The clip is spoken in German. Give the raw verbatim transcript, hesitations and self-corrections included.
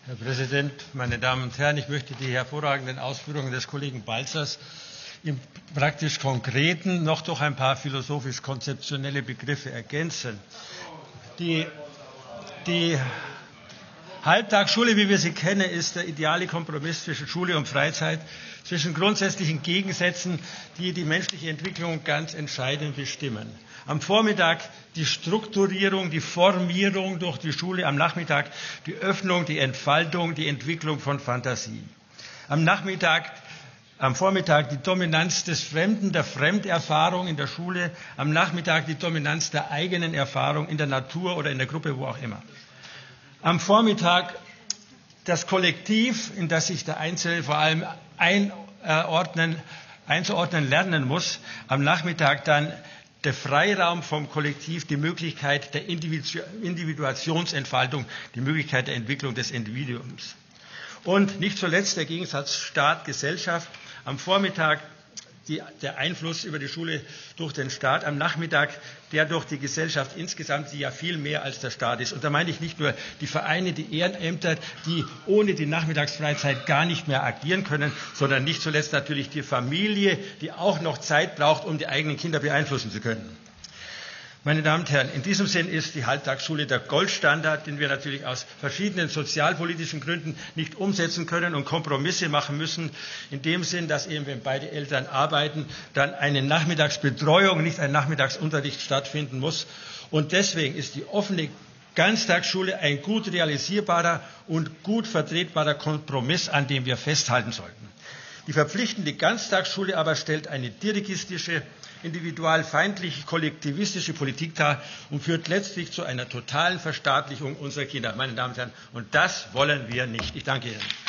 Herr Präsident, meine Damen und Herren! Ich möchte die hervorragenden Ausführungen des Kollegen Balzers im praktisch Konkreten noch durch ein paar philosophisch-konzeptionelle Begriffe ergänzen. Die, die Halbtagsschule, wie wir sie kennen, ist der ideale Kompromiss zwischen Schule und Freizeit, zwischen grundsätzlichen Gegensätzen, die die menschliche Entwicklung ganz entscheidend bestimmen. Am Vormittag die Strukturierung, die Formierung durch die Schule, am Nachmittag die Öffnung, die Entfaltung, die Entwicklung von Fantasie. Am Nachmittag, am Vormittag die Dominanz des Fremden, der Fremderfahrung in der Schule, am Nachmittag die Dominanz der eigenen Erfahrung in der Natur oder in der Gruppe, wo auch immer. Am Vormittag das Kollektiv, in das sich der Einzelne vor allem einordnen, einzuordnen lernen muss. Am Nachmittag dann der Freiraum vom Kollektiv, die Möglichkeit der Individuationsentfaltung, die Möglichkeit der Entwicklung des Individuums. Und nicht zuletzt der Gegensatz Staat-Gesellschaft. Am Vormittag die, der Einfluss über die Schule durch den Staat, am Nachmittag der durch die Gesellschaft insgesamt, die ja viel mehr als der Staat ist. Und da meine ich nicht nur die Vereine, die Ehrenämter, die ohne die Nachmittagsfreizeit gar nicht mehr agieren können, sondern nicht zuletzt natürlich die Familie, die auch noch Zeit braucht, um die eigenen Kinder beeinflussen zu können. Meine Damen und Herren, in diesem Sinn ist die Halbtagsschule der Goldstandard, den wir natürlich aus verschiedenen sozialpolitischen Gründen nicht umsetzen können und Kompromisse machen müssen. In dem Sinn, dass eben, wenn beide Eltern arbeiten, dann eine Nachmittagsbetreuung, nicht ein Nachmittagsunterricht stattfinden muss. Und deswegen ist die offene Ganztagsschule ein gut realisierbarer und gut vertretbarer Kompromiss, an dem wir festhalten sollten. Die verpflichtende Ganztagsschule aber stellt eine dirigistische, individualfeindliche, kollektivistische Politik dar und führt letztlich zu einer totalen Verstaatlichung unserer Kinder. Meine Damen und Herren, und das wollen wir nicht. Ich danke Ihnen.